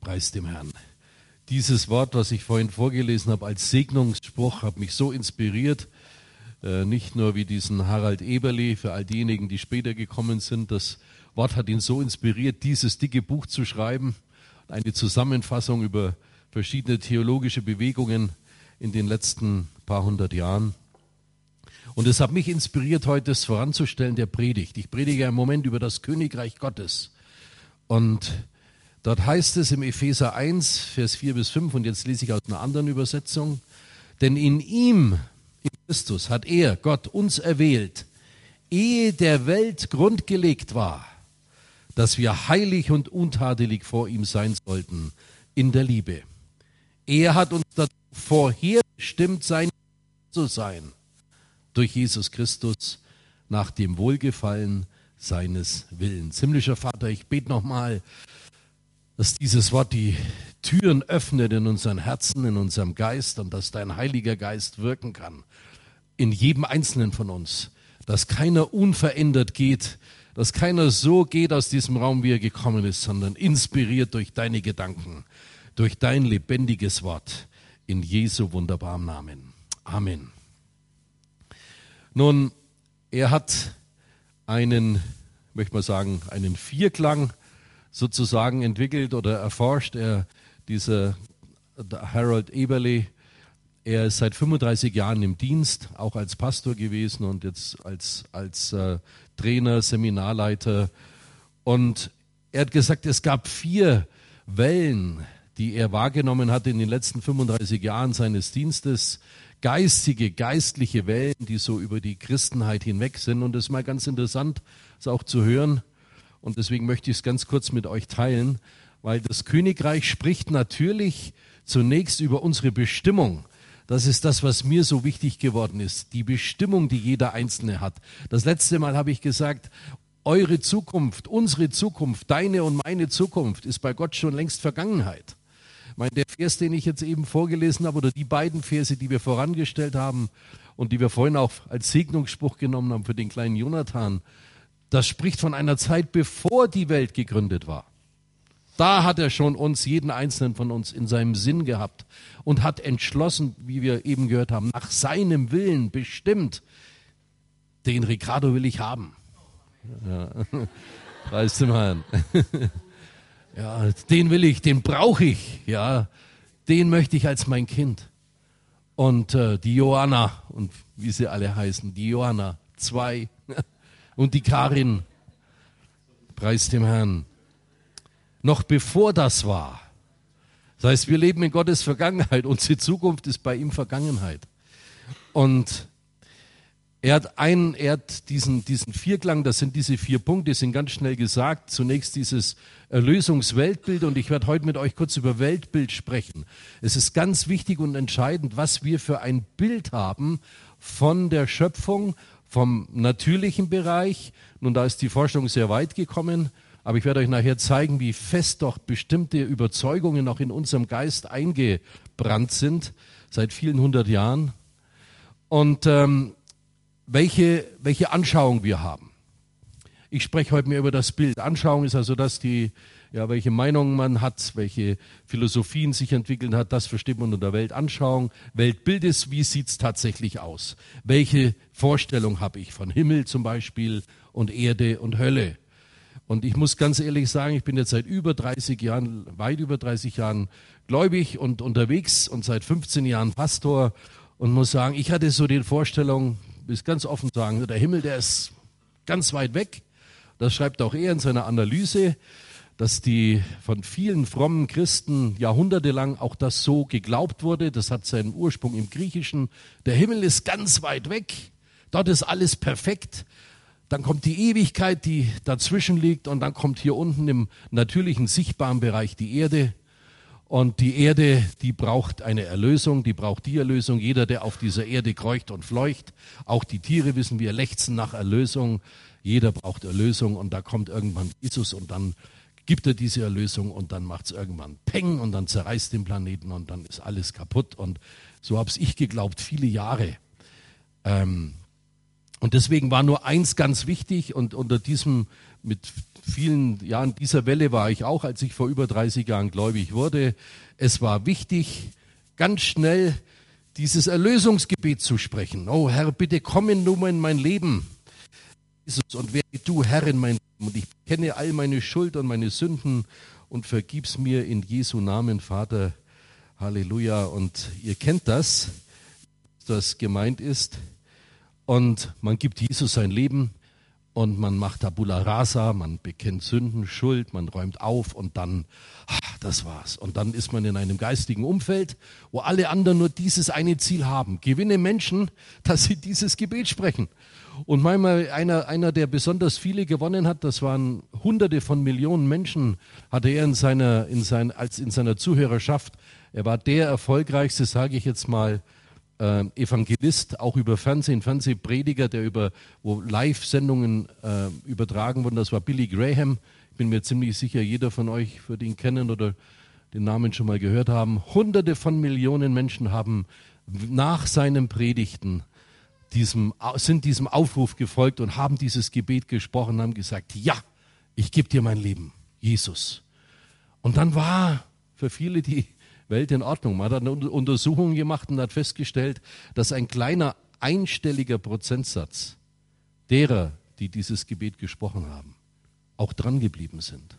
Preis dem Herrn. Dieses Wort, was ich vorhin vorgelesen habe als Segnungsspruch, hat mich so inspiriert. Nicht nur wie diesen Harald Eberle, für all diejenigen, die später gekommen sind. Das Wort hat ihn so inspiriert, dieses dicke Buch zu schreiben. Eine Zusammenfassung über verschiedene theologische Bewegungen in den letzten paar hundert Jahren. Und es hat mich inspiriert, heute das voranzustellen der Predigt. Ich predige im Moment über das Königreich Gottes. Und dort heißt es im Epheser 1, Vers 4 bis 5, und jetzt lese ich aus einer anderen Übersetzung, denn in ihm, in Christus, hat er, Gott, uns erwählt, ehe der Welt Grund gelegt war, dass wir heilig und untadelig vor ihm sein sollten, in der Liebe. Er hat uns dazu vorherbestimmt, sein zu sein, durch Jesus Christus, nach dem Wohlgefallen seines Willens. Himmlischer Vater, ich bete nochmal, dass dieses Wort die Türen öffnet in unseren Herzen, in unserem Geist und dass dein Heiliger Geist wirken kann in jedem Einzelnen von uns, dass keiner unverändert geht, dass keiner so geht aus diesem Raum, wie er gekommen ist, sondern inspiriert durch deine Gedanken, durch dein lebendiges Wort, in Jesu wunderbarem Namen. Amen. Nun, er hat einen, möchte man sagen, einen Vierklang sozusagen entwickelt oder erforscht. Dieser Harald Eberle, er ist seit 35 Jahren im Dienst, auch als Pastor gewesen und jetzt als Trainer, Seminarleiter. Und er hat gesagt, es gab 4 Wellen, die er wahrgenommen hat in den letzten 35 Jahren seines Dienstes. Geistliche Wellen, die so über die Christenheit hinweg sind. Und das ist mal ganz interessant, das auch zu hören. Und deswegen möchte ich es ganz kurz mit euch teilen, weil das Königreich spricht natürlich zunächst über unsere Bestimmung. Das ist das, was mir so wichtig geworden ist, die Bestimmung, die jeder Einzelne hat. Das letzte Mal habe ich gesagt, eure Zukunft, unsere Zukunft, deine und meine Zukunft ist bei Gott schon längst Vergangenheit. Ich meine, der Vers, den ich jetzt eben vorgelesen habe, oder die beiden Verse, die wir vorangestellt haben und die wir vorhin auch als Segnungsspruch genommen haben für den kleinen Jonathan, das spricht von einer Zeit, bevor die Welt gegründet war. Da hat er schon uns, jeden einzelnen von uns, in seinem Sinn gehabt und hat entschlossen, wie wir eben gehört haben, nach seinem Willen bestimmt, den Ricardo will ich haben. Ja. Preis dem Herrn. Ja, den will ich, den brauche ich, ja, den möchte ich als mein Kind. Und die Johanna, und wie sie alle heißen, die Johanna 2 und die Karin, preis dem Herrn. Noch bevor das war, das heißt, wir leben in Gottes Vergangenheit, unsere Zukunft ist bei ihm Vergangenheit. Und er hat diesen Vierklang, das sind diese 4 Punkte, sind ganz schnell gesagt. Zunächst dieses Erlösungsweltbild, und ich werde heute mit euch kurz über Weltbild sprechen. Es ist ganz wichtig und entscheidend, was wir für ein Bild haben von der Schöpfung, vom natürlichen Bereich. Nun, da ist die Forschung sehr weit gekommen, aber ich werde euch nachher zeigen, wie fest doch bestimmte Überzeugungen auch in unserem Geist eingebrannt sind, seit vielen 100 Jahren. Und welche Anschauung wir haben. Ich spreche heute mehr über das Bild. Anschauung ist also das, welche Meinungen man hat, welche Philosophien sich entwickelt hat, das versteht man unter Weltanschauung. Weltbild ist, wie sieht es tatsächlich aus? Welche Vorstellung habe ich von Himmel zum Beispiel und Erde und Hölle? Und ich muss ganz ehrlich sagen, ich bin jetzt seit weit über 30 Jahren gläubig und unterwegs und seit 15 Jahren Pastor und muss sagen, ich hatte so die Vorstellung, will es ganz offen sagen, der Himmel, der ist ganz weit weg. Das schreibt auch er in seiner Analyse, dass die von vielen frommen Christen jahrhundertelang auch das so geglaubt wurde. Das hat seinen Ursprung im Griechischen. Der Himmel ist ganz weit weg. Dort ist alles perfekt. Dann kommt die Ewigkeit, die dazwischen liegt, und dann kommt hier unten im natürlichen, sichtbaren Bereich die Erde. Und die Erde, die braucht eine Erlösung, die braucht die Erlösung. Jeder, der auf dieser Erde kreucht und fleucht, auch die Tiere, wissen wir, lechzen nach Erlösung. Jeder braucht Erlösung, und da kommt irgendwann Jesus und dann gibt er diese Erlösung und dann macht es irgendwann Peng und dann zerreißt den Planeten und dann ist alles kaputt. Und so habe ich geglaubt, viele Jahre. Und deswegen war nur eins ganz wichtig, und unter diesem, mit vielen Jahren dieser Welle war ich auch, als ich vor über 30 Jahren gläubig wurde. Es war wichtig, ganz schnell dieses Erlösungsgebet zu sprechen. Oh Herr, bitte komm nur in mein Leben. Jesus, und werde du Herr in mein Leben. Und ich kenne all meine Schuld und meine Sünden und vergib's mir in Jesu Namen, Vater. Halleluja. Und ihr kennt das, was gemeint ist. Und man gibt Jesus sein Leben und man macht Tabula Rasa, man bekennt Sünden, Schuld, man räumt auf und dann, das war's. Und dann ist man in einem geistigen Umfeld, wo alle anderen nur dieses eine Ziel haben. Gewinne Menschen, dass sie dieses Gebet sprechen. Und manchmal einer, der besonders viele gewonnen hat, das waren Hunderte von Millionen Menschen, hatte er in seiner Zuhörerschaft. Er war der erfolgreichste, sage ich jetzt mal, Evangelist, auch über Fernsehprediger, wo Live-Sendungen übertragen wurden. Das war Billy Graham. Ich bin mir ziemlich sicher, jeder von euch wird ihn kennen oder den Namen schon mal gehört haben. Hunderte von Millionen Menschen haben nach seinen Predigten sind diesem Aufruf gefolgt und haben dieses Gebet gesprochen und haben gesagt, ja, ich gebe dir mein Leben, Jesus. Und dann war für viele die Welt in Ordnung. Man hat eine Untersuchung gemacht und hat festgestellt, dass ein kleiner einstelliger Prozentsatz derer, die dieses Gebet gesprochen haben, auch dran geblieben sind.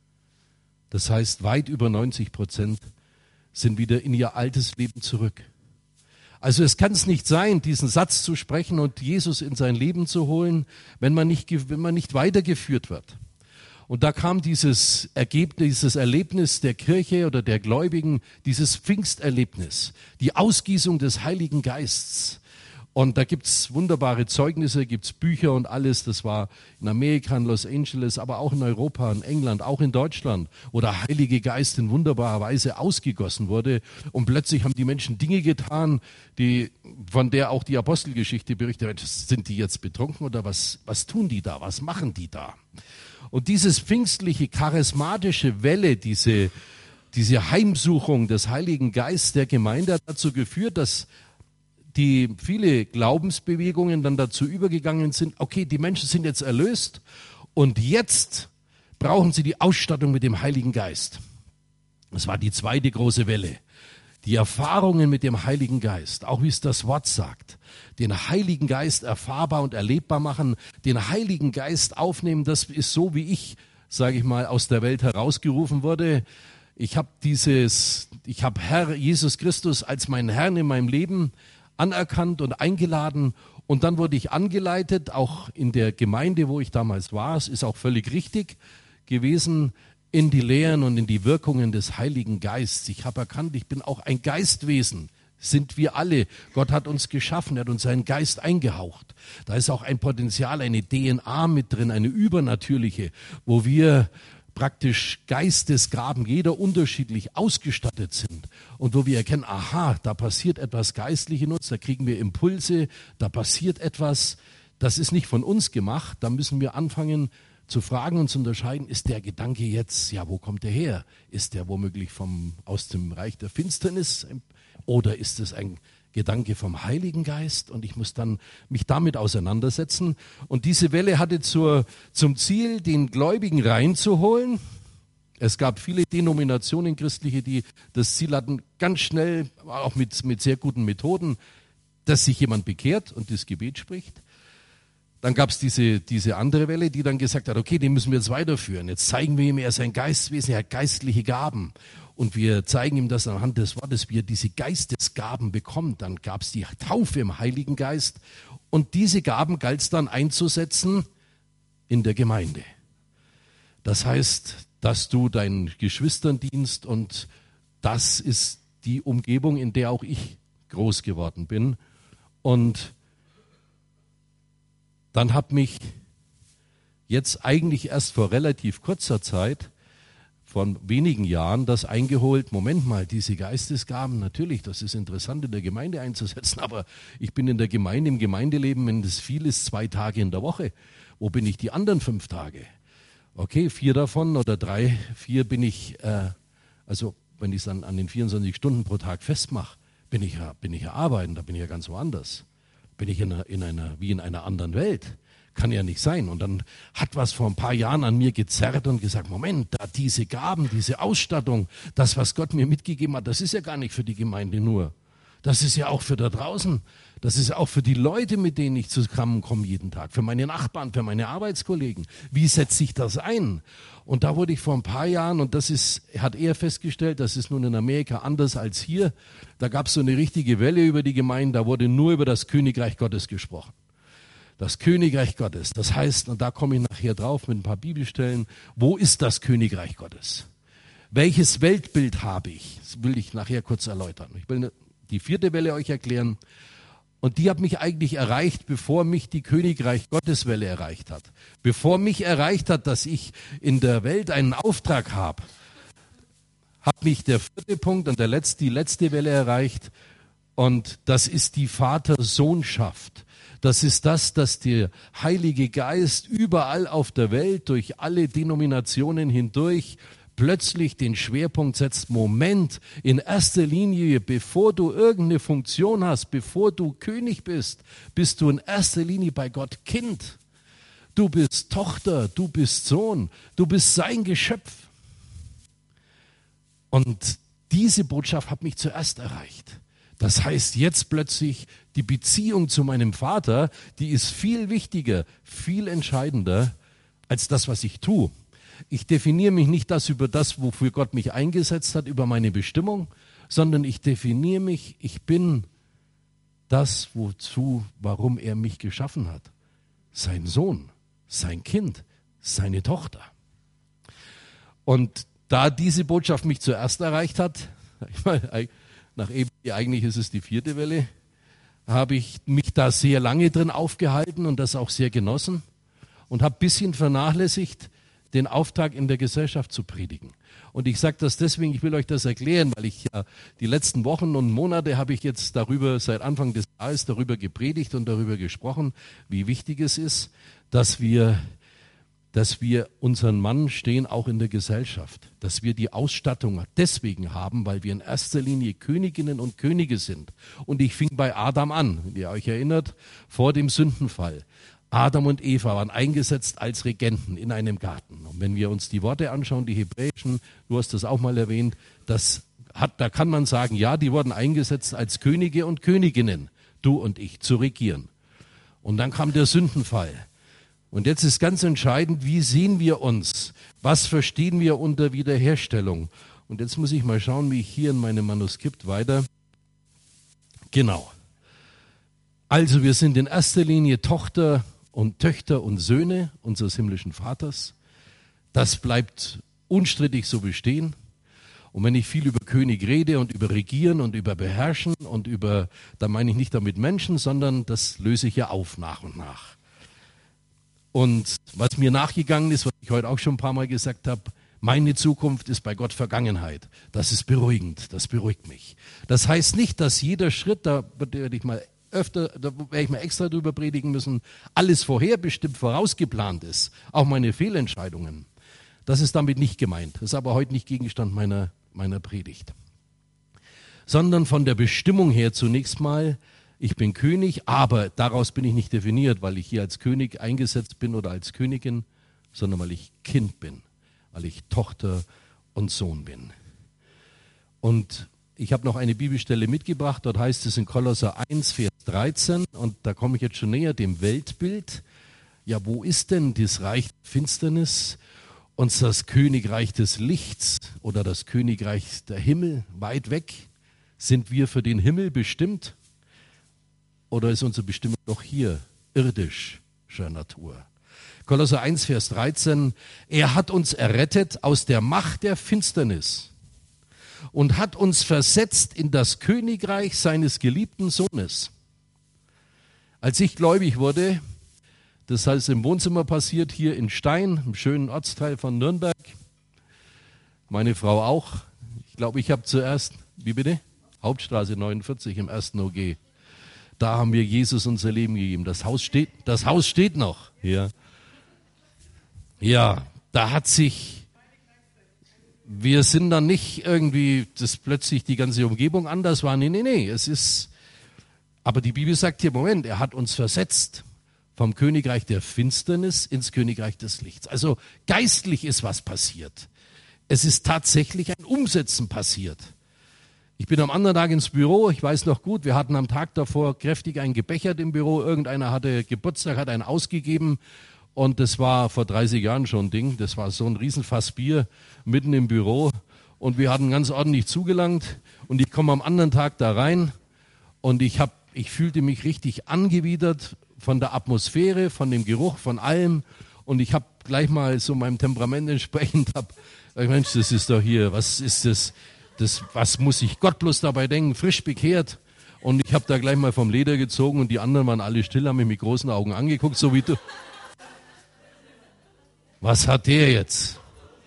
Das heißt, weit über 90% sind wieder in ihr altes Leben zurück. Also es kann es nicht sein, diesen Satz zu sprechen und Jesus in sein Leben zu holen, wenn man nicht weitergeführt wird. Und da kam dieses Erlebnis der Kirche oder der Gläubigen, dieses Pfingsterlebnis, die Ausgießung des Heiligen Geistes. Und da gibt's wunderbare Zeugnisse, gibt's Bücher und alles. Das war in Amerika, in Los Angeles, aber auch in Europa, in England, auch in Deutschland, wo der Heilige Geist in wunderbarer Weise ausgegossen wurde. Und plötzlich haben die Menschen Dinge getan, von der auch die Apostelgeschichte berichtet. Sind die jetzt betrunken oder was tun die da? Was machen die da? Und dieses pfingstliche, charismatische Welle, diese Heimsuchung des Heiligen Geistes der Gemeinde hat dazu geführt, dass viele Glaubensbewegungen dann dazu übergegangen sind, okay, die Menschen sind jetzt erlöst und jetzt brauchen sie die Ausstattung mit dem Heiligen Geist. Das war die zweite große Welle. Die Erfahrungen mit dem Heiligen Geist, auch wie es das Wort sagt, den Heiligen Geist erfahrbar und erlebbar machen, den Heiligen Geist aufnehmen, das ist so, wie ich, sage ich mal, aus der Welt herausgerufen wurde. Ich habe Herr Jesus Christus als meinen Herrn in meinem Leben anerkannt und eingeladen und dann wurde ich angeleitet, auch in der Gemeinde, wo ich damals war, es ist auch völlig richtig gewesen, in die Lehren und in die Wirkungen des Heiligen Geistes. Ich habe erkannt, ich bin auch ein Geistwesen, sind wir alle. Gott hat uns geschaffen, er hat uns seinen Geist eingehaucht. Da ist auch ein Potenzial, eine DNA mit drin, eine übernatürliche, wo wir praktisch Geistesgaben, jeder unterschiedlich ausgestattet sind und wo wir erkennen, aha, da passiert etwas Geistliches in uns, da kriegen wir Impulse, da passiert etwas, das ist nicht von uns gemacht, da müssen wir anfangen zu fragen und zu unterscheiden, ist der Gedanke jetzt, ja, wo kommt der her? Ist der womöglich aus dem Reich der Finsternis oder ist es ein Gedanke vom Heiligen Geist? Und ich muss dann mich damit auseinandersetzen. Und diese Welle hatte zum Ziel, den Gläubigen reinzuholen. Es gab viele Denominationen christliche, die das Ziel hatten, ganz schnell, auch mit sehr guten Methoden, dass sich jemand bekehrt und das Gebet spricht. Dann gab es diese andere Welle, die dann gesagt hat, okay, den müssen wir jetzt weiterführen. Jetzt zeigen wir ihm, er ist ein Geistwesen, er hat geistliche Gaben. Und wir zeigen ihm das anhand des Wortes, wie er diese Geistesgaben bekommt. Dann gab es die Taufe im Heiligen Geist. Und diese Gaben galt es dann einzusetzen in der Gemeinde. Das heißt, dass du deinen Geschwistern dienst und das ist die Umgebung, in der auch ich groß geworden bin. Und dann hat mich jetzt eigentlich erst vor relativ kurzer Zeit, von wenigen Jahren, das eingeholt, Moment mal, diese Geistesgaben, natürlich, das ist interessant in der Gemeinde einzusetzen, aber ich bin in der Gemeinde, im Gemeindeleben, wenn das viel ist, 2 Tage in der Woche. Wo bin ich die anderen 5 Tage? Okay, 4 davon oder 4 bin ich, also wenn ich es dann an den 24 Stunden pro Tag festmache, bin ich ja arbeiten, da bin ich ja ganz woanders. Bin ich wie in einer anderen Welt. Kann ja nicht sein. Und dann hat was vor ein paar Jahren an mir gezerrt und gesagt, Moment, da diese Gaben, diese Ausstattung, das, was Gott mir mitgegeben hat, das ist ja gar nicht für die Gemeinde nur. Das ist ja auch für da draußen. Das ist auch für die Leute, mit denen ich zusammenkomme jeden Tag. Für meine Nachbarn, für meine Arbeitskollegen. Wie setze ich das ein? Und da wurde ich vor ein paar Jahren, und hat er festgestellt, das ist nun in Amerika anders als hier, da gab es so eine richtige Welle über die Gemeinde, da wurde nur über das Königreich Gottes gesprochen. Das Königreich Gottes, das heißt, und da komme ich nachher drauf mit ein paar Bibelstellen, wo ist das Königreich Gottes? Welches Weltbild habe ich? Das will ich nachher kurz erläutern. Ich will die 4. Welle euch erklären. Und die hat mich eigentlich erreicht, bevor mich die Königreich Gottes Welle erreicht hat. Bevor mich erreicht hat, dass ich in der Welt einen Auftrag habe, hat mich der 4. Punkt und die letzte Welle erreicht. Und das ist die Vater-Sohnschaft. Das ist das, dass der Heilige Geist überall auf der Welt, durch alle Denominationen hindurch, plötzlich den Schwerpunkt setzt, Moment, in erster Linie, bevor du irgendeine Funktion hast, bevor du König bist, bist du in erster Linie bei Gott Kind. Du bist Tochter, du bist Sohn, du bist sein Geschöpf. Und diese Botschaft hat mich zuerst erreicht. Das heißt, jetzt plötzlich die Beziehung zu meinem Vater, die ist viel wichtiger, viel entscheidender als das, was ich tue. Ich definiere mich nicht über das, wofür Gott mich eingesetzt hat, über meine Bestimmung, sondern ich definiere mich, ich bin das, warum er mich geschaffen hat. Sein Sohn, sein Kind, seine Tochter. Und da diese Botschaft mich zuerst erreicht hat, eigentlich ist es die 4. Welle, habe ich mich da sehr lange drin aufgehalten und das auch sehr genossen und habe ein bisschen vernachlässigt, den Auftrag in der Gesellschaft zu predigen. Und ich sage das deswegen, ich will euch das erklären, weil ich ja die letzten Wochen und Monate habe ich jetzt seit Anfang des Jahres darüber gepredigt und darüber gesprochen, wie wichtig es ist, dass wir unseren Mann stehen, auch in der Gesellschaft. Dass wir die Ausstattung deswegen haben, weil wir in erster Linie Königinnen und Könige sind. Und ich fing bei Adam an, wenn ihr euch erinnert, vor dem Sündenfall. Adam und Eva waren eingesetzt als Regenten in einem Garten. Und wenn wir uns die Worte anschauen, die hebräischen, du hast das auch mal erwähnt, da kann man sagen, ja, die wurden eingesetzt als Könige und Königinnen, du und ich, zu regieren. Und dann kam der Sündenfall. Und jetzt ist ganz entscheidend, wie sehen wir uns? Was verstehen wir unter Wiederherstellung? Und jetzt muss ich mal schauen, wie ich hier in meinem Manuskript weiter. Genau. Also wir sind in erster Linie Töchter und Söhne unseres himmlischen Vaters. Das bleibt unstrittig so bestehen. Und wenn ich viel über König rede und über Regieren und über Beherrschen da meine ich nicht damit Menschen, sondern das löse ich ja auf nach und nach. Und was mir nachgegangen ist, was ich heute auch schon ein paar Mal gesagt habe, meine Zukunft ist bei Gott Vergangenheit. Das ist beruhigend, das beruhigt mich. Das heißt nicht, dass jeder Schritt, da werde ich mal extra drüber predigen müssen, alles vorherbestimmt, vorausgeplant ist. Auch meine Fehlentscheidungen. Das ist damit nicht gemeint. Das ist aber heute nicht Gegenstand meiner Predigt. Sondern von der Bestimmung her zunächst mal, ich bin König, aber daraus bin ich nicht definiert, weil ich hier als König eingesetzt bin oder als Königin, sondern weil ich Kind bin, weil ich Tochter und Sohn bin. Und ich habe noch eine Bibelstelle mitgebracht, dort heißt es in Kolosser 1, Vers 13, und da komme ich jetzt schon näher dem Weltbild. Ja, wo ist denn das Reich der Finsternis und das Königreich des Lichts oder das Königreich der Himmel weit weg? Sind wir für den Himmel bestimmt? Oder ist unsere Bestimmung doch hier, irdischer Natur? Kolosser 1, Vers 13, er hat uns errettet aus der Macht der Finsternis und hat uns versetzt in das Königreich seines geliebten Sohnes. Als ich gläubig wurde, das heißt im Wohnzimmer passiert, hier in Stein, im schönen Ortsteil von Nürnberg, meine Frau auch, ich glaube, ich habe zuerst, wie bitte? Hauptstraße 49 im 1. OG. Da haben wir Jesus unser Leben gegeben. Das Haus steht noch. Ja, wir sind dann nicht irgendwie, dass plötzlich die ganze Umgebung anders war. Nee. Aber die Bibel sagt hier, Moment, er hat uns versetzt vom Königreich der Finsternis ins Königreich des Lichts. Also geistlich ist was passiert. Es ist tatsächlich ein Umsetzen passiert. Ich bin am anderen Tag ins Büro, ich weiß noch gut, wir hatten am Tag davor kräftig einen gebechert im Büro, irgendeiner hatte Geburtstag, hat einen ausgegeben und das war vor 30 Jahren schon ein Ding, das war so ein Riesenfass Bier mitten im Büro und wir hatten ganz ordentlich zugelangt und ich komme am anderen Tag da rein und ich fühlte mich richtig angewidert von der Atmosphäre, von dem Geruch, von allem und ich habe gleich mal so meinem Temperament entsprechend, Mensch, das ist doch hier, was ist das? Was muss ich Gott bloß dabei denken, frisch bekehrt. Und ich habe da gleich mal vom Leder gezogen und die anderen waren alle still, haben mich mit großen Augen angeguckt, so wie du. Was hat der jetzt?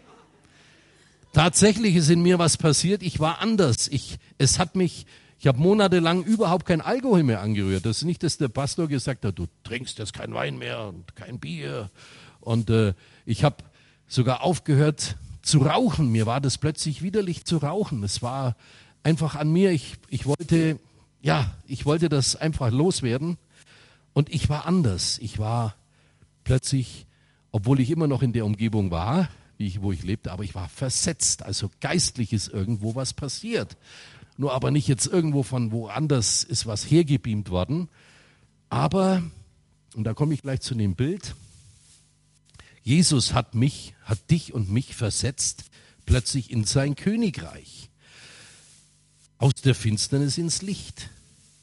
Tatsächlich ist in mir was passiert, ich war anders. Ich habe monatelang überhaupt kein Alkohol mehr angerührt. Das ist nicht, dass der Pastor gesagt hat, du trinkst jetzt kein Wein mehr und kein Bier. Und ich habe sogar aufgehört zu rauchen. Mir war das plötzlich widerlich zu rauchen. Es war einfach an mir. Ich wollte das einfach loswerden. Und ich war anders. Ich war plötzlich, obwohl ich immer noch in der Umgebung war, wo ich lebte, aber ich war versetzt. Also geistlich ist irgendwo was passiert. Nur aber nicht jetzt irgendwo von woanders ist was hergebeamt worden. Aber, und da komme ich gleich zu dem Bild, Jesus hat dich und mich versetzt, plötzlich in sein Königreich. Aus der Finsternis ins Licht.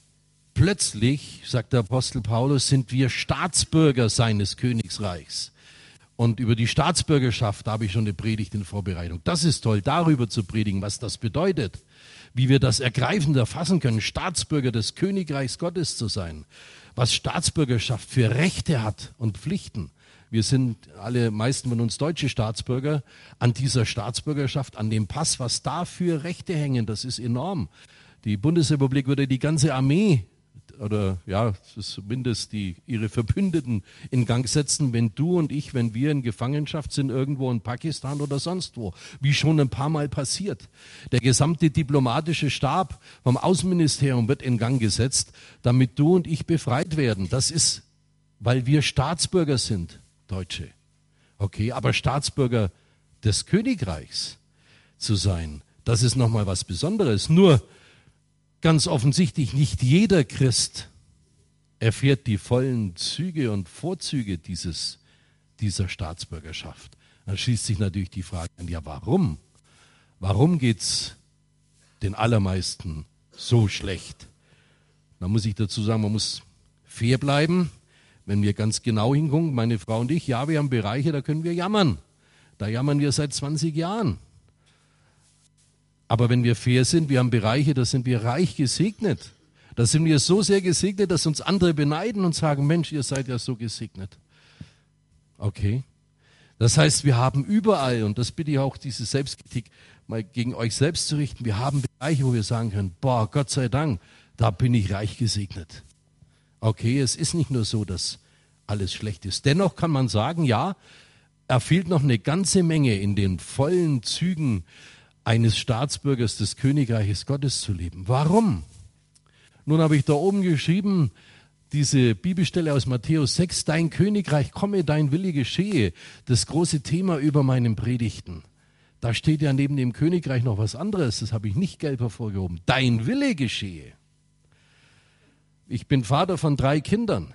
Plötzlich, sagt der Apostel Paulus, sind wir Staatsbürger seines Königreichs. Und über die Staatsbürgerschaft habe ich schon eine Predigt in Vorbereitung. Das ist toll, darüber zu predigen, was das bedeutet. Wie wir das ergreifend erfassen können, Staatsbürger des Königreichs Gottes zu sein. Was Staatsbürgerschaft für Rechte hat und Pflichten. Wir sind meisten von uns deutsche Staatsbürger. An dieser Staatsbürgerschaft, an dem Pass, was da für Rechte hängen, das ist enorm. Die Bundesrepublik würde die ganze Armee oder ja, zumindest ihre Verbündeten in Gang setzen, wenn du und ich, wenn wir in Gefangenschaft sind, irgendwo in Pakistan oder sonst wo, wie schon ein paar Mal passiert. Der gesamte diplomatische Stab vom Außenministerium wird in Gang gesetzt, damit du und ich befreit werden. Das ist, weil wir Staatsbürger sind. Deutsche. Okay, aber Staatsbürger des Königreichs zu sein, das ist nochmal was Besonderes. Nur ganz offensichtlich nicht jeder Christ erfährt die vollen Züge und Vorzüge dieser Staatsbürgerschaft. Dann schließt sich natürlich die Frage an, ja warum? Warum geht's den allermeisten so schlecht? Da muss ich dazu sagen, man muss fair bleiben. Wenn wir ganz genau hingucken, meine Frau und ich, ja, wir haben Bereiche, da können wir jammern. Da jammern wir seit 20 Jahren. Aber wenn wir fair sind, wir haben Bereiche, da sind wir reich gesegnet. Da sind wir so sehr gesegnet, dass uns andere beneiden und sagen, Mensch, ihr seid ja so gesegnet. Okay. Das heißt, wir haben überall, und das bitte ich auch, diese Selbstkritik mal gegen euch selbst zu richten, wir haben Bereiche, wo wir sagen können, boah, Gott sei Dank, da bin ich reich gesegnet. Okay, es ist nicht nur so, dass alles schlecht ist. Dennoch kann man sagen, ja, er fehlt noch eine ganze Menge in den vollen Zügen eines Staatsbürgers des Königreiches Gottes zu leben. Warum? Nun habe ich da oben geschrieben, diese Bibelstelle aus Matthäus 6, dein Königreich komme, dein Wille geschehe. Das große Thema über meinen Predigten. Da steht ja neben dem Königreich noch was anderes, das habe ich nicht gelb hervorgehoben. Dein Wille geschehe. Ich bin Vater von 3 Kindern.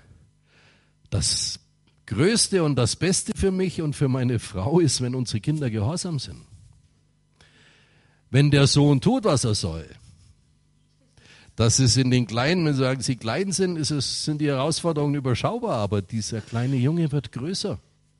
Das Größte und das Beste für mich und für meine Frau ist, wenn unsere Kinder gehorsam sind. Wenn der Sohn tut, was er soll. Das ist in den Kleinen, wenn sie klein sind, sind die Herausforderungen überschaubar, aber dieser kleine Junge wird größer.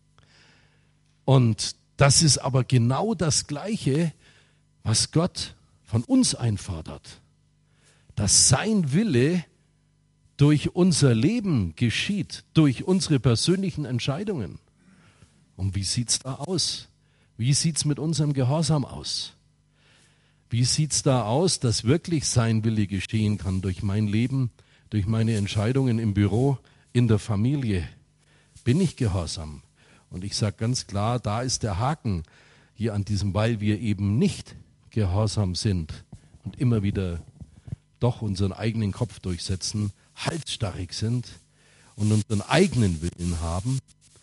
Und das ist aber genau das Gleiche, was Gott von uns einfordert. Dass sein Wille durch unser Leben geschieht, durch unsere persönlichen Entscheidungen. Und wie sieht's da aus? Wie sieht's mit unserem Gehorsam aus? Wie sieht's da aus, dass wirklich sein Wille geschehen kann durch mein Leben, durch meine Entscheidungen im Büro, in der Familie? Bin ich gehorsam? Und ich sage ganz klar, da ist der Haken hier an diesem, weil wir eben nicht gehorsam sind und immer wieder doch unseren eigenen Kopf durchsetzen, halsstarrig sind und unseren eigenen Willen haben,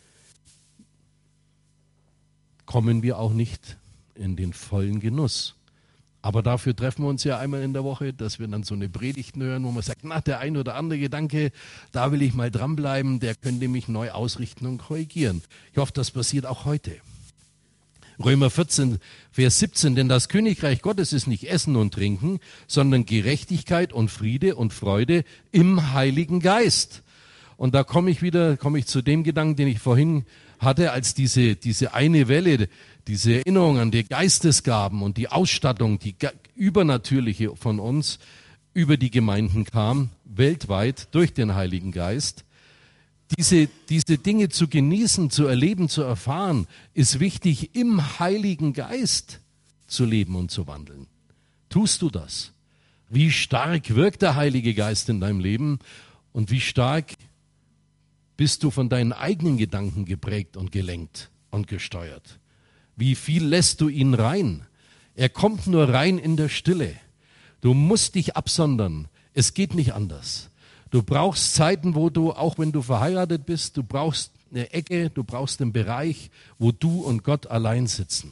kommen wir auch nicht in den vollen Genuss. Aber dafür treffen wir uns ja einmal in der Woche, dass wir dann so eine Predigt hören, wo man sagt, na, der ein oder andere Gedanke, da will ich mal dranbleiben, der könnte mich neu ausrichten und korrigieren. Ich hoffe, das passiert auch heute. Römer 14, Vers 17, denn das Königreich Gottes ist nicht Essen und Trinken, sondern Gerechtigkeit und Friede und Freude im Heiligen Geist. Und da komme ich zu dem Gedanken, den ich vorhin hatte, als diese eine Welle, diese Erinnerung an die Geistesgaben und die Ausstattung, die übernatürliche von uns über die Gemeinden kam, weltweit durch den Heiligen Geist. Diese Dinge zu genießen, zu erleben, zu erfahren, ist wichtig, im Heiligen Geist zu leben und zu wandeln. Tust du das? Wie stark wirkt der Heilige Geist in deinem Leben und wie stark bist du von deinen eigenen Gedanken geprägt und gelenkt und gesteuert? Wie viel lässt du ihn rein? Er kommt nur rein in der Stille. Du musst dich absondern. Es geht nicht anders. Du brauchst Zeiten, wo du, auch wenn du verheiratet bist, du brauchst eine Ecke, du brauchst einen Bereich, wo du und Gott allein sitzen.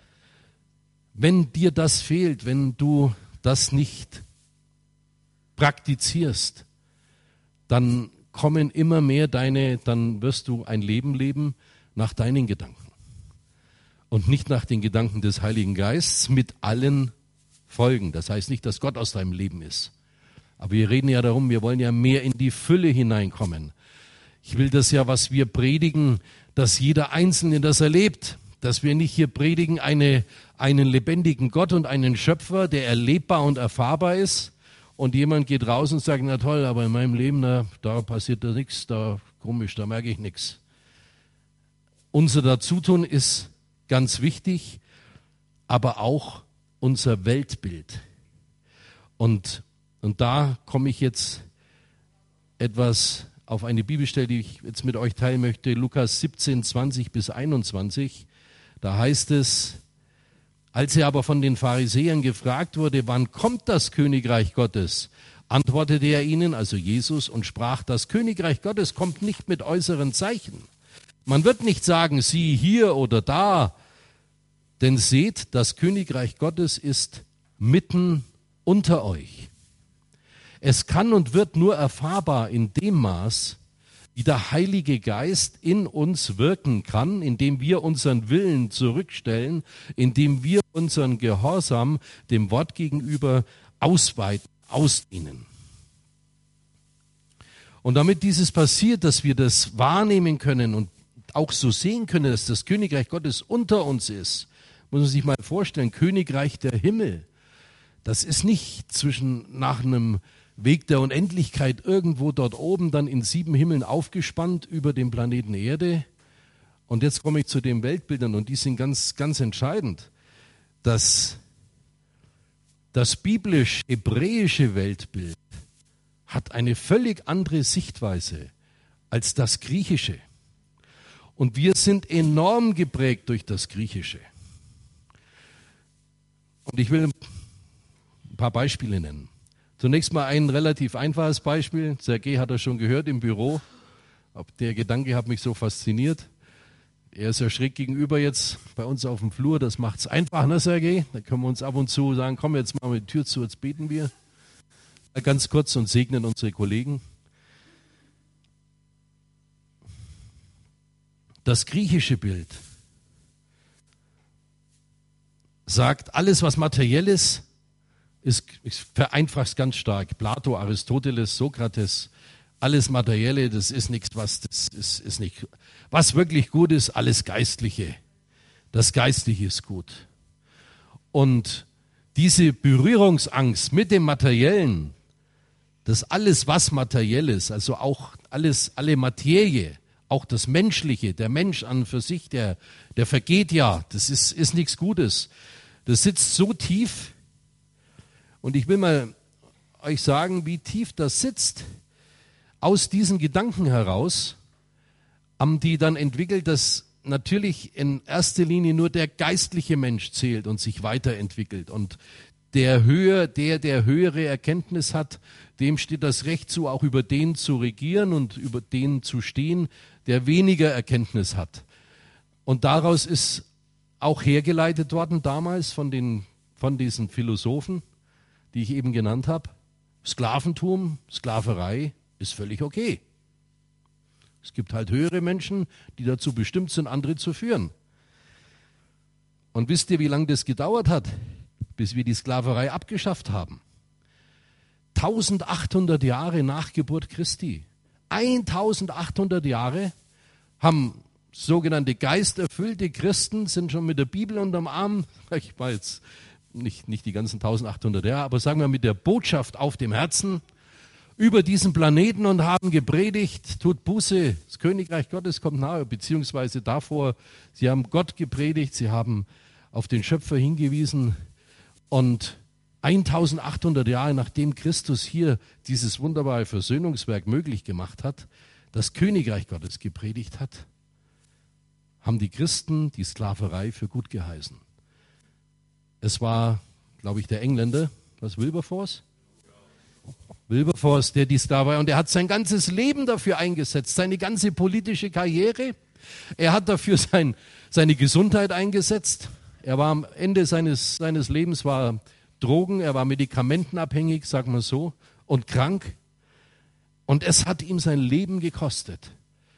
Wenn dir das fehlt, wenn du das nicht praktizierst, dann kommen immer mehr dann wirst du ein Leben leben nach deinen Gedanken und nicht nach den Gedanken des Heiligen Geistes mit allen Folgen. Das heißt nicht, dass Gott aus deinem Leben ist. Aber wir reden ja darum, wir wollen ja mehr in die Fülle hineinkommen. Ich will das ja, was wir predigen, dass jeder Einzelne das erlebt, dass wir nicht hier predigen einen lebendigen Gott und einen Schöpfer, der erlebbar und erfahrbar ist, und jemand geht raus und sagt, na toll, aber in meinem Leben, da passiert da nichts, da komisch, da merke ich nichts. Unser Dazutun ist ganz wichtig, aber auch unser Weltbild. Und da komme ich jetzt etwas auf eine Bibelstelle, die ich jetzt mit euch teilen möchte, Lukas 17, 20 bis 21. Da heißt es, als er aber von den Pharisäern gefragt wurde, wann kommt das Königreich Gottes, antwortete er ihnen, also Jesus, und sprach, das Königreich Gottes kommt nicht mit äußeren Zeichen. Man wird nicht sagen, sieh hier oder da, denn seht, das Königreich Gottes ist mitten unter euch. Es kann und wird nur erfahrbar in dem Maß, wie der Heilige Geist in uns wirken kann, indem wir unseren Willen zurückstellen, indem wir unseren Gehorsam dem Wort gegenüber ausweiten, ausdehnen. Und damit dieses passiert, dass wir das wahrnehmen können und auch so sehen können, dass das Königreich Gottes unter uns ist, muss man sich mal vorstellen, Königreich der Himmel, das ist nicht nach einem Weg der Unendlichkeit irgendwo dort oben dann in 7 Himmeln aufgespannt über dem Planeten Erde. Und jetzt komme ich zu den Weltbildern und die sind ganz, ganz entscheidend. Das biblisch-hebräische Weltbild hat eine völlig andere Sichtweise als das griechische. Und wir sind enorm geprägt durch das Griechische. Und ich will ein paar Beispiele nennen. Zunächst mal ein relativ einfaches Beispiel. Sergej hat das schon gehört im Büro. Der Gedanke hat mich so fasziniert. Er ist ja schräg gegenüber jetzt bei uns auf dem Flur. Das macht es einfach, ne Sergej? Da können wir uns ab und zu sagen, komm, jetzt machen wir die Tür zu, jetzt beten wir. Ganz kurz und segnen unsere Kollegen. Das griechische Bild sagt, alles was materiell ist, ich vereinfache es ganz stark. Plato, Aristoteles, Sokrates, alles Materielle, das ist nichts, ist nicht. Was wirklich gut ist, alles Geistliche. Das Geistliche ist gut. Und diese Berührungsangst mit dem Materiellen, das alles, was materiell ist, also auch alle Materie, auch das Menschliche, der Mensch an und für sich, der vergeht ja, das ist nichts Gutes. Das sitzt so tief. Und ich will mal euch sagen, wie tief das sitzt. Aus diesen Gedanken heraus haben die dann entwickelt, dass natürlich in erster Linie nur der geistliche Mensch zählt und sich weiterentwickelt. Und der höhere Erkenntnis hat, dem steht das Recht zu, auch über den zu regieren und über den zu stehen, der weniger Erkenntnis hat. Und daraus ist auch hergeleitet worden damals von diesen Philosophen, die ich eben genannt habe, Sklaventum, Sklaverei ist völlig okay. Es gibt halt höhere Menschen, die dazu bestimmt sind, andere zu führen. Und wisst ihr, wie lange das gedauert hat, bis wir die Sklaverei abgeschafft haben? 1800 Jahre nach Geburt Christi. 1800 Jahre haben sogenannte geisterfüllte Christen, sind schon mit der Bibel unterm Arm, ich war jetzt nicht die ganzen 1800 Jahre, aber sagen wir mit der Botschaft auf dem Herzen, über diesen Planeten und haben gepredigt, tut Buße, das Königreich Gottes kommt nahe, beziehungsweise davor, sie haben Gott gepredigt, sie haben auf den Schöpfer hingewiesen und 1800 Jahre nachdem Christus hier dieses wunderbare Versöhnungswerk möglich gemacht hat, das Königreich Gottes gepredigt hat, haben die Christen die Sklaverei für gut geheißen. Es war, glaube ich, der Engländer, Wilberforce, der die Sklaverei, und er hat sein ganzes Leben dafür eingesetzt, seine ganze politische Karriere. Er hat dafür seine Gesundheit eingesetzt. Er war am Ende seines Lebens war Drogen, er war medikamentenabhängig, sagen wir so, und krank. Und es hat ihm sein Leben gekostet,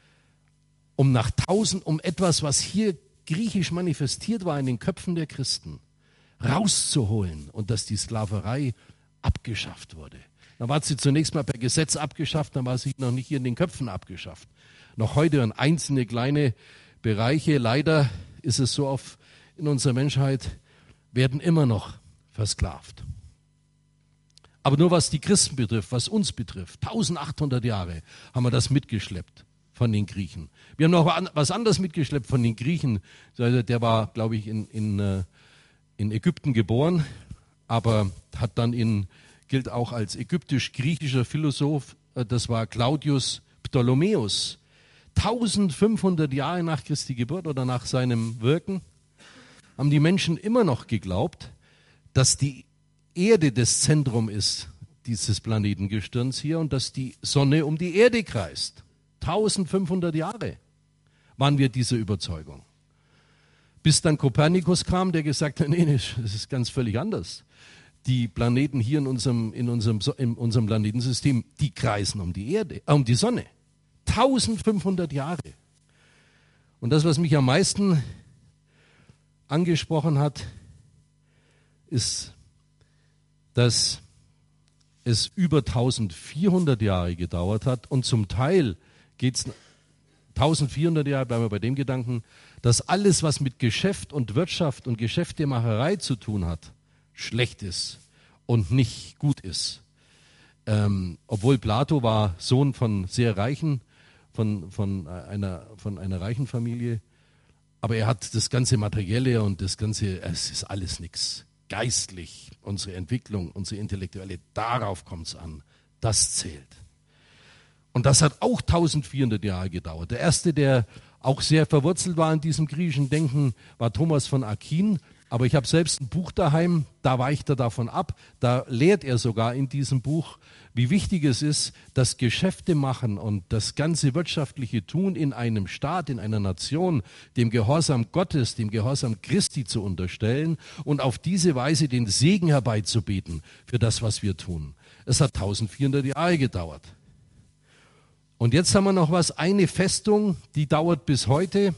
um etwas, was hier griechisch manifestiert war in den Köpfen der Christen, rauszuholen und dass die Sklaverei abgeschafft wurde. Dann war sie zunächst mal per Gesetz abgeschafft, dann war sie noch nicht hier in den Köpfen abgeschafft. Noch heute in einzelne kleine Bereiche, leider ist es so in unserer Menschheit, werden immer noch versklavt. Aber nur was die Christen betrifft, was uns betrifft, 1800 Jahre haben wir das mitgeschleppt von den Griechen. Wir haben noch was anderes mitgeschleppt von den Griechen. Der war, glaube ich, in Ägypten geboren, aber hat dann gilt auch als ägyptisch-griechischer Philosoph, das war Claudius Ptolemäus. 1500 Jahre nach Christi Geburt oder nach seinem Wirken haben die Menschen immer noch geglaubt, dass die Erde das Zentrum ist dieses Planetengestirns hier und dass die Sonne um die Erde kreist. 1500 Jahre waren wir dieser Überzeugung. Bis dann Kopernikus kam, der gesagt hat, nee, das ist ganz völlig anders. Die Planeten hier in unserem Planetensystem, die kreisen um die Erde, um die Sonne. 1500 Jahre. Und das, was mich am meisten angesprochen hat, ist, dass es über 1400 Jahre gedauert hat und zum Teil geht es 1400 Jahre, bleiben wir bei dem Gedanken, dass alles, was mit Geschäft und Wirtschaft und Geschäftemacherei zu tun hat, schlecht ist und nicht gut ist. Obwohl Plato war Sohn von sehr reichen, von einer reichen Familie, aber er hat das ganze Materielle und es ist alles nichts. Geistlich, unsere Entwicklung, unsere Intellektuelle, darauf kommt es an. Das zählt. Und das hat auch 1400 Jahre gedauert. Der erste, der auch sehr verwurzelt war in diesem griechischen Denken, war Thomas von Aquin. Aber ich habe selbst ein Buch daheim, da weicht er davon ab. Da lehrt er sogar in diesem Buch, wie wichtig es ist, das Geschäfte machen und das ganze wirtschaftliche Tun in einem Staat, in einer Nation, dem Gehorsam Gottes, dem Gehorsam Christi zu unterstellen und auf diese Weise den Segen herbeizubeten für das, was wir tun. Es hat 1400 Jahre gedauert. Und jetzt haben wir noch eine Festung, die dauert bis heute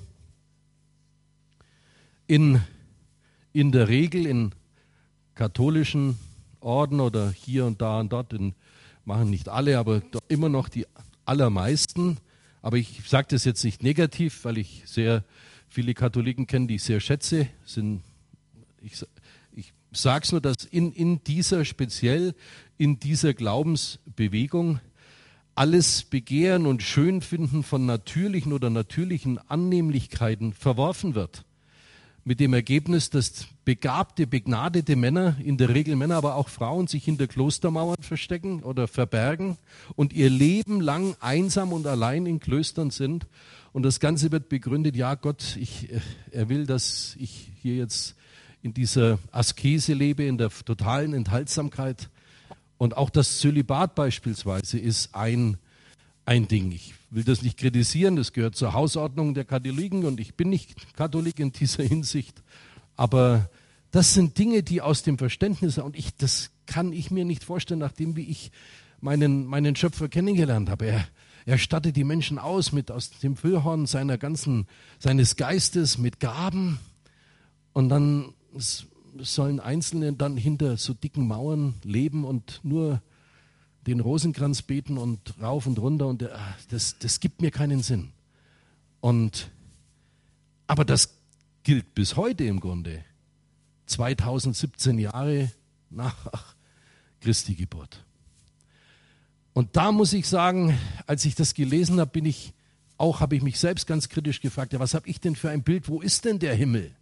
in der Regel in katholischen Orden oder hier und da und dort, machen nicht alle, aber doch immer noch die allermeisten. Aber ich sage das jetzt nicht negativ, weil ich sehr viele Katholiken kenne, die ich sehr schätze. Ich sage es nur, dass speziell in dieser Glaubensbewegung alles Begehren und Schönfinden von natürlichen oder natürlichen Annehmlichkeiten verworfen wird. Mit dem Ergebnis, dass begabte, begnadete Männer, in der Regel Männer, aber auch Frauen, sich hinter Klostermauern verstecken oder verbergen und ihr Leben lang einsam und allein in Klöstern sind. Und das Ganze wird begründet, ja Gott, er will, dass ich hier jetzt in dieser Askese lebe, in der totalen Enthaltsamkeit. Und auch das Zölibat beispielsweise ist ein Ding. Ich will das nicht kritisieren, das gehört zur Hausordnung der Katholiken und ich bin nicht Katholik in dieser Hinsicht. Aber das sind Dinge, die aus dem Verständnis, und das kann ich mir nicht vorstellen, nachdem wie ich meinen Schöpfer kennengelernt habe. Er stattet die Menschen aus dem Füllhorn seines Geistes mit Gaben und dann sollen Einzelne dann hinter so dicken Mauern leben und nur den Rosenkranz beten und rauf und runter und das gibt mir keinen Sinn. Aber das gilt bis heute im Grunde, 2017 Jahre nach Christi Geburt. Und da muss ich sagen, als ich das gelesen habe, habe ich mich selbst ganz kritisch gefragt, ja, was habe ich denn für ein Bild, wo ist denn der Himmel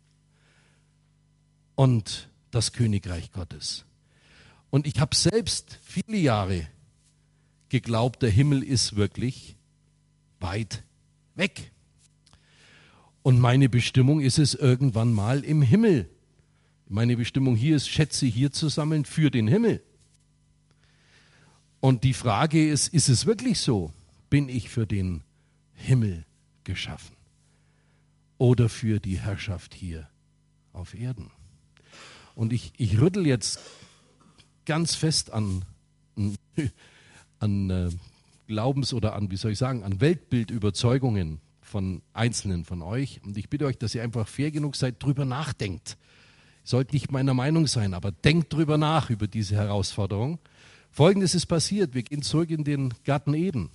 und das Königreich Gottes? Und ich habe selbst viele Jahre geglaubt, der Himmel ist wirklich weit weg. Und meine Bestimmung ist es irgendwann mal im Himmel. Meine Bestimmung hier ist, Schätze hier zu sammeln für den Himmel. Und die Frage ist es wirklich so? Bin ich für den Himmel geschaffen? Oder für die Herrschaft hier auf Erden? Und ich rüttel jetzt ganz fest an Glaubens- oder an Weltbildüberzeugungen von Einzelnen von euch. Und ich bitte euch, dass ihr einfach fair genug seid, drüber nachdenkt. Ihr sollt nicht meiner Meinung sein, aber denkt drüber nach, über diese Herausforderung. Folgendes ist passiert, wir gehen zurück in den Garten Eden.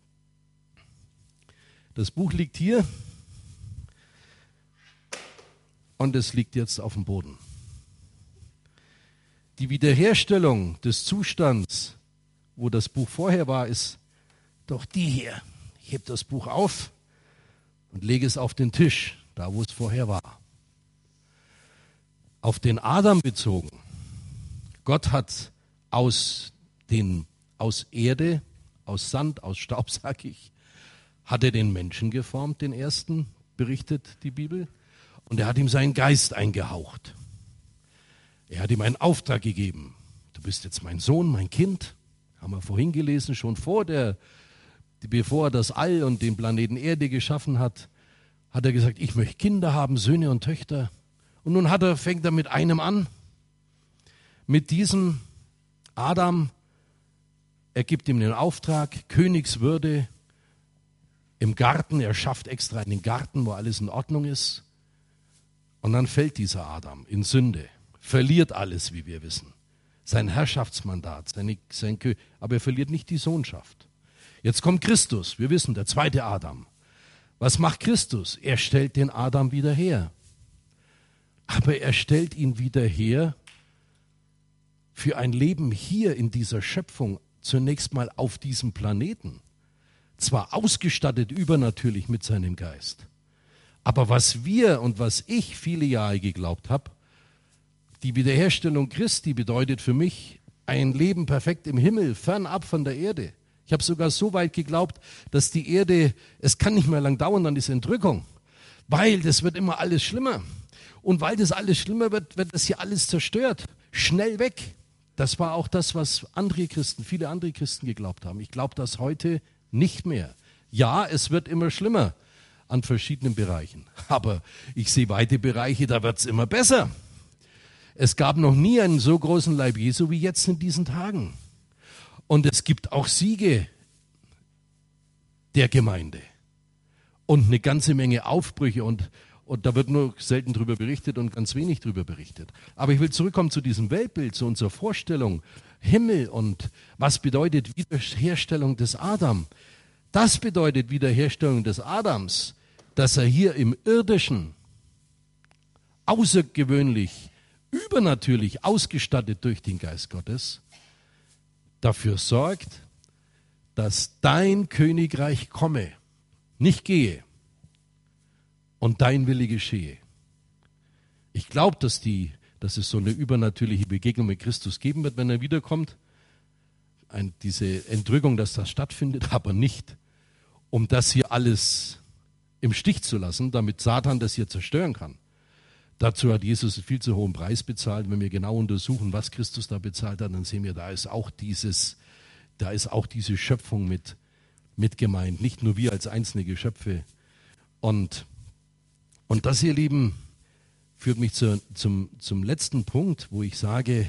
Das Buch liegt hier und es liegt jetzt auf dem Boden. Die Wiederherstellung des Zustands, wo das Buch vorher war, ist doch die hier. Ich hebe das Buch auf und lege es auf den Tisch, da wo es vorher war. Auf den Adam bezogen. Gott hat aus Erde, aus Sand, aus Staub, sag ich, hat er den Menschen geformt, den ersten, berichtet die Bibel. Und er hat ihm seinen Geist eingehaucht. Er hat ihm einen Auftrag gegeben. Du bist jetzt mein Sohn, mein Kind. Haben wir vorhin gelesen, schon bevor er das All und den Planeten Erde geschaffen hat, hat er gesagt, ich möchte Kinder haben, Söhne und Töchter. Und nun fängt er mit einem an, mit diesem Adam. Er gibt ihm den Auftrag, Königswürde im Garten. Er schafft extra einen Garten, wo alles in Ordnung ist. Und dann fällt dieser Adam in Sünde, verliert alles, wie wir wissen. Sein Herrschaftsmandat, aber er verliert nicht die Sohnschaft. Jetzt kommt Christus, wir wissen, der zweite Adam. Was macht Christus? Er stellt den Adam wieder her. Aber er stellt ihn wieder her für ein Leben hier in dieser Schöpfung, zunächst mal auf diesem Planeten. Zwar ausgestattet übernatürlich mit seinem Geist, aber was ich viele Jahre geglaubt habe, die Wiederherstellung Christi bedeutet für mich ein Leben perfekt im Himmel, fernab von der Erde. Ich habe sogar so weit geglaubt, dass die Erde, es kann nicht mehr lang dauern, dann ist Entrückung, weil das wird immer alles schlimmer. Und weil das alles schlimmer wird, wird das hier alles zerstört, schnell weg. Das war auch das, was viele andere Christen geglaubt haben. Ich glaube das heute nicht mehr. Ja, es wird immer schlimmer an verschiedenen Bereichen. Aber ich sehe weite Bereiche, da wird es immer besser. Es gab noch nie einen so großen Leib Jesu wie jetzt in diesen Tagen. Und es gibt auch Siege der Gemeinde. Und eine ganze Menge Aufbrüche und da wird nur selten drüber berichtet und ganz wenig drüber berichtet. Aber ich will zurückkommen zu diesem Weltbild, zu unserer Vorstellung, Himmel und was bedeutet Wiederherstellung des Adam. Das bedeutet Wiederherstellung des Adams, dass er hier im Irdischen außergewöhnlich, übernatürlich ausgestattet durch den Geist Gottes dafür sorgt, dass dein Königreich komme, nicht gehe. Und dein Wille geschehe. Ich glaube, dass es so eine übernatürliche Begegnung mit Christus geben wird, wenn er wiederkommt. Diese Entrückung, dass das stattfindet, aber nicht, um das hier alles im Stich zu lassen, damit Satan das hier zerstören kann. Dazu hat Jesus einen viel zu hohen Preis bezahlt. Wenn wir genau untersuchen, was Christus da bezahlt hat, dann sehen wir, da ist auch diese Schöpfung mit gemeint. Nicht nur wir als einzelne Geschöpfe. Und das, ihr Lieben, führt mich zum letzten Punkt, wo ich sage,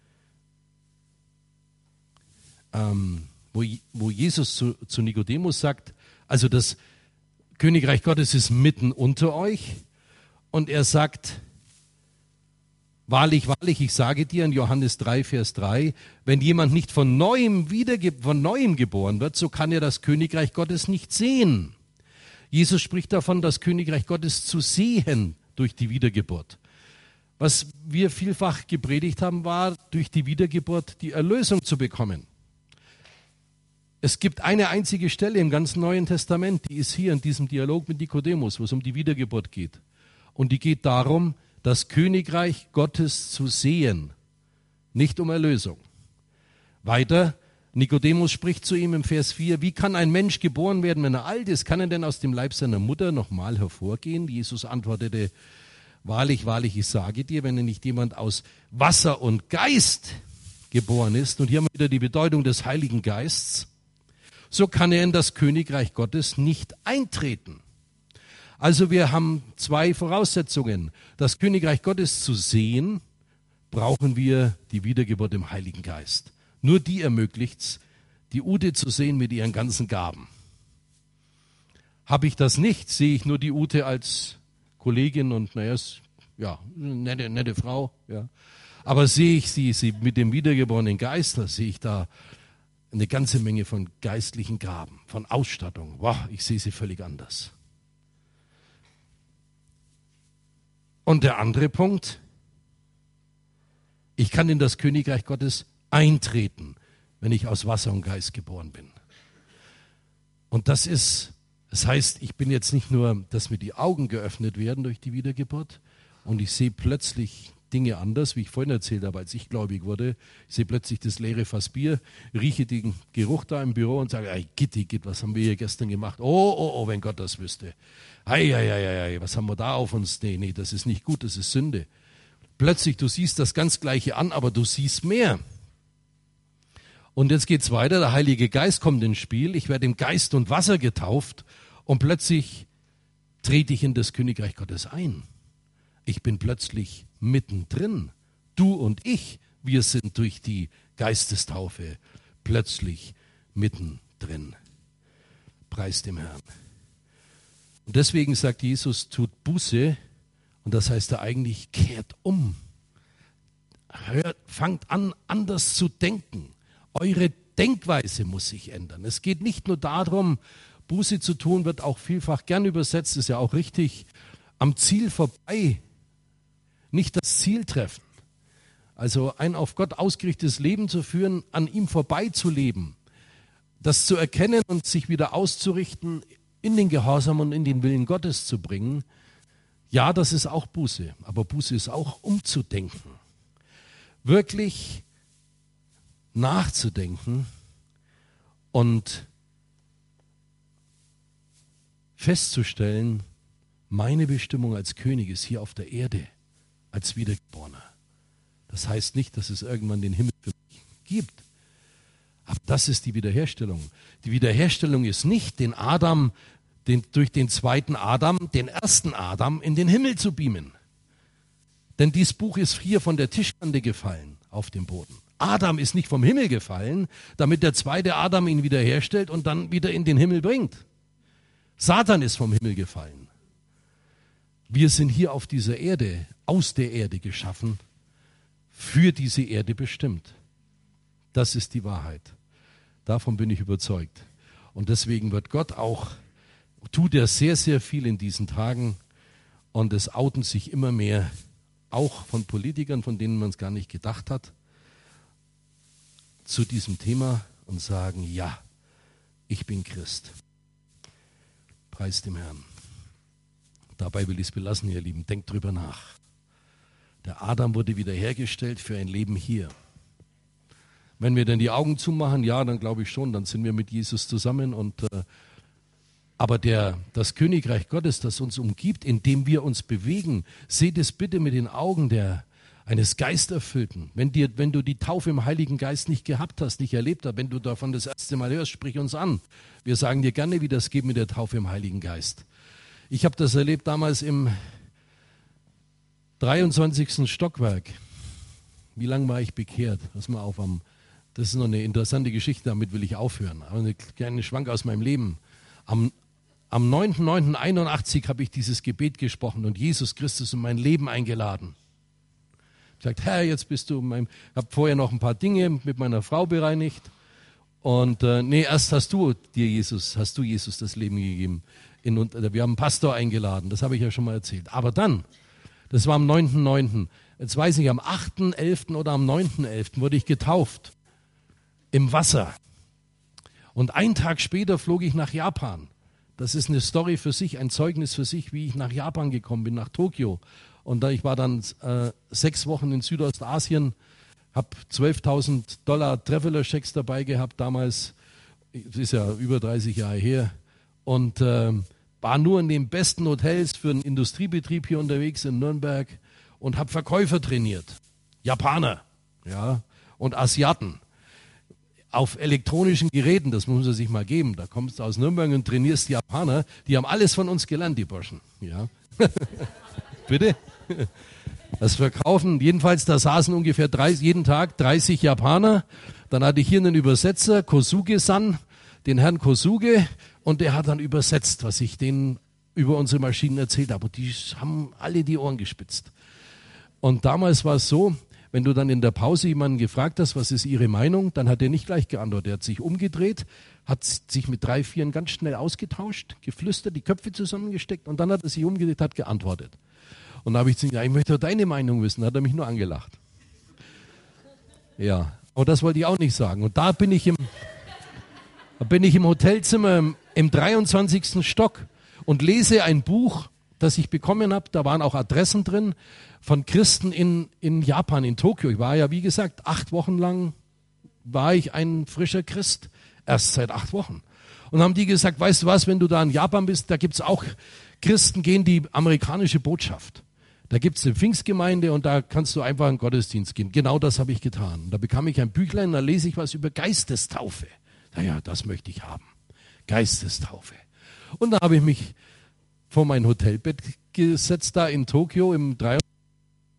wo Jesus zu Nikodemus sagt, also das Königreich Gottes ist mitten unter euch. Und er sagt, wahrlich, wahrlich, ich sage dir in Johannes 3, Vers 3, wenn jemand nicht von neuem geboren wird, so kann er das Königreich Gottes nicht sehen. Jesus spricht davon, das Königreich Gottes zu sehen durch die Wiedergeburt. Was wir vielfach gepredigt haben, war, durch die Wiedergeburt die Erlösung zu bekommen. Es gibt eine einzige Stelle im ganzen Neuen Testament, die ist hier in diesem Dialog mit Nikodemus, wo es um die Wiedergeburt geht. Und die geht darum, das Königreich Gottes zu sehen, nicht um Erlösung. Weiter, Nikodemus spricht zu ihm im Vers 4, wie kann ein Mensch geboren werden, wenn er alt ist? Kann er denn aus dem Leib seiner Mutter nochmal hervorgehen? Jesus antwortete, wahrlich, wahrlich, ich sage dir, wenn nicht jemand aus Wasser und Geist geboren ist, und hier haben wir wieder die Bedeutung des Heiligen Geistes, so kann er in das Königreich Gottes nicht eintreten. Also wir haben zwei Voraussetzungen. Das Königreich Gottes zu sehen, brauchen wir die Wiedergeburt im Heiligen Geist. Nur die ermöglicht es, die Ute zu sehen mit ihren ganzen Gaben. Habe ich das nicht, sehe ich nur die Ute als Kollegin und nette Frau. Ja. Aber sehe ich sie mit dem wiedergeborenen Geist, da sehe ich da eine ganze Menge von geistlichen Gaben, von Ausstattung. Wow, ich sehe sie völlig anders. Und der andere Punkt, ich kann in das Königreich Gottes eintreten, wenn ich aus Wasser und Geist geboren bin. Und das heißt, ich bin jetzt nicht nur, dass mir die Augen geöffnet werden durch die Wiedergeburt und ich sehe plötzlich Dinge anders, wie ich vorhin erzählt habe, als ich gläubig wurde. Ich sehe plötzlich das leere Fass Bier, rieche den Geruch da im Büro und sage, ey, Gitti, was haben wir hier gestern gemacht? Oh, wenn Gott das wüsste. Ei, was haben wir da auf uns? Nee, das ist nicht gut, das ist Sünde. Plötzlich, du siehst das ganz Gleiche an, aber du siehst mehr. Und jetzt geht's weiter, der Heilige Geist kommt ins Spiel, ich werde im Geist und Wasser getauft und plötzlich trete ich in das Königreich Gottes ein. Ich bin plötzlich mittendrin. Du und ich, wir sind durch die Geistestaufe plötzlich mittendrin. Preis dem Herrn. Und deswegen sagt Jesus, tut Buße, und das heißt er eigentlich, kehrt um. Fangt an, anders zu denken. Eure Denkweise muss sich ändern. Es geht nicht nur darum, Buße zu tun, wird auch vielfach gern übersetzt, ist ja auch richtig, am Ziel vorbei, nicht das Ziel treffen. Also ein auf Gott ausgerichtetes Leben zu führen, an ihm vorbei zu leben, das zu erkennen und sich wieder auszurichten, in den Gehorsam und in den Willen Gottes zu bringen, ja, das ist auch Buße, aber Buße ist auch umzudenken. Wirklich nachzudenken und festzustellen, meine Bestimmung als König ist hier auf der Erde, als Wiedergeborener. Das heißt nicht, dass es irgendwann den Himmel für mich gibt. Aber das ist die Wiederherstellung. Die Wiederherstellung ist nicht, durch den zweiten Adam, den ersten Adam in den Himmel zu beamen. Denn dieses Buch ist hier von der Tischkante gefallen auf dem Boden. Adam ist nicht vom Himmel gefallen, damit der zweite Adam ihn wiederherstellt und dann wieder in den Himmel bringt. Satan ist vom Himmel gefallen. Wir sind hier auf dieser Erde, aus der Erde geschaffen, für diese Erde bestimmt. Das ist die Wahrheit. Davon bin ich überzeugt. Und deswegen tut er sehr, sehr viel in diesen Tagen und es outen sich immer mehr, auch von Politikern, von denen man es gar nicht gedacht hat, zu diesem Thema und sagen, ja, ich bin Christ. Preis dem Herrn. Dabei will ich es belassen, ihr Lieben. Denkt drüber nach. Der Adam wurde wiederhergestellt für ein Leben hier. Wenn wir dann die Augen zumachen, ja, dann glaube ich schon, dann sind wir mit Jesus zusammen. Aber das Königreich Gottes, das uns umgibt, in dem wir uns bewegen, seht es bitte mit den Augen eines Geisterfüllten. Wenn du die Taufe im Heiligen Geist nicht gehabt hast, nicht erlebt hast, wenn du davon das erste Mal hörst, sprich uns an. Wir sagen dir gerne, wie das geht mit der Taufe im Heiligen Geist. Ich habe das erlebt damals im 23. Stockwerk. Wie lange war ich bekehrt? Pass mal auf, das ist noch eine interessante Geschichte, damit will ich aufhören. Aber eine kleine Schwank aus meinem Leben. Am 9.9.81 habe ich dieses Gebet gesprochen und Jesus Christus in mein Leben eingeladen. Ich habe gesagt, Herr, jetzt bist du ich habe vorher noch ein paar Dinge mit meiner Frau bereinigt. Und erst hast du Jesus das Leben gegeben. Wir haben einen Pastor eingeladen, das habe ich ja schon mal erzählt. Aber dann, das war am 9.9., jetzt weiß ich, am 8.11. oder am 9.11. wurde ich getauft. Im Wasser. Und einen Tag später flog ich nach Japan. Das ist eine Story für sich, ein Zeugnis für sich, wie ich nach Japan gekommen bin, nach Tokio. Und ich war dann 6 Wochen in Südostasien, habe $12.000 Traveler-Checks dabei gehabt damals. Das ist ja über 30 Jahre her. Und war nur in den besten Hotels für einen Industriebetrieb hier unterwegs in Nürnberg und habe Verkäufer trainiert. Japaner, ja, und Asiaten. Auf elektronischen Geräten, das muss man sich mal geben. Da kommst du aus Nürnberg und trainierst die Japaner. Die haben alles von uns gelernt, die Burschen. Ja. Bitte? Das Verkaufen, jedenfalls, da saßen ungefähr jeden Tag 30 Japaner. Dann hatte ich hier einen Übersetzer, Kosuge-san, den Herrn Kosuge. Und der hat dann übersetzt, was ich denen über unsere Maschinen erzählt habe. Und die haben alle die Ohren gespitzt. Und damals war es so, wenn du dann in der Pause jemanden gefragt hast, was ist ihre Meinung, dann hat er nicht gleich geantwortet. Er hat sich umgedreht, hat sich mit 3, 4 ganz schnell ausgetauscht, geflüstert, die Köpfe zusammengesteckt und dann hat er sich umgedreht, hat geantwortet. Und da habe ich zu ihm gesagt, ich möchte deine Meinung wissen. Da hat er mich nur angelacht. Ja, aber das wollte ich auch nicht sagen. Und da bin ich im Hotelzimmer im 23. Stock und lese ein Buch, das ich bekommen habe. Da waren auch Adressen drin von Christen in Japan, in Tokio. Ich war ja, wie gesagt, 8 Wochen lang war ich ein frischer Christ. Erst seit 8 Wochen. Und haben die gesagt, weißt du was, wenn du da in Japan bist, da gibt es auch Christen, gehen die amerikanische Botschaft. Da gibt es eine Pfingstgemeinde und da kannst du einfach in den Gottesdienst gehen. Genau das habe ich getan. Da bekam ich ein Büchlein, da lese ich was über Geistestaufe. Naja, das möchte ich haben. Geistestaufe. Und da habe ich mich vor mein Hotelbett gesetzt, da in Tokio im 23.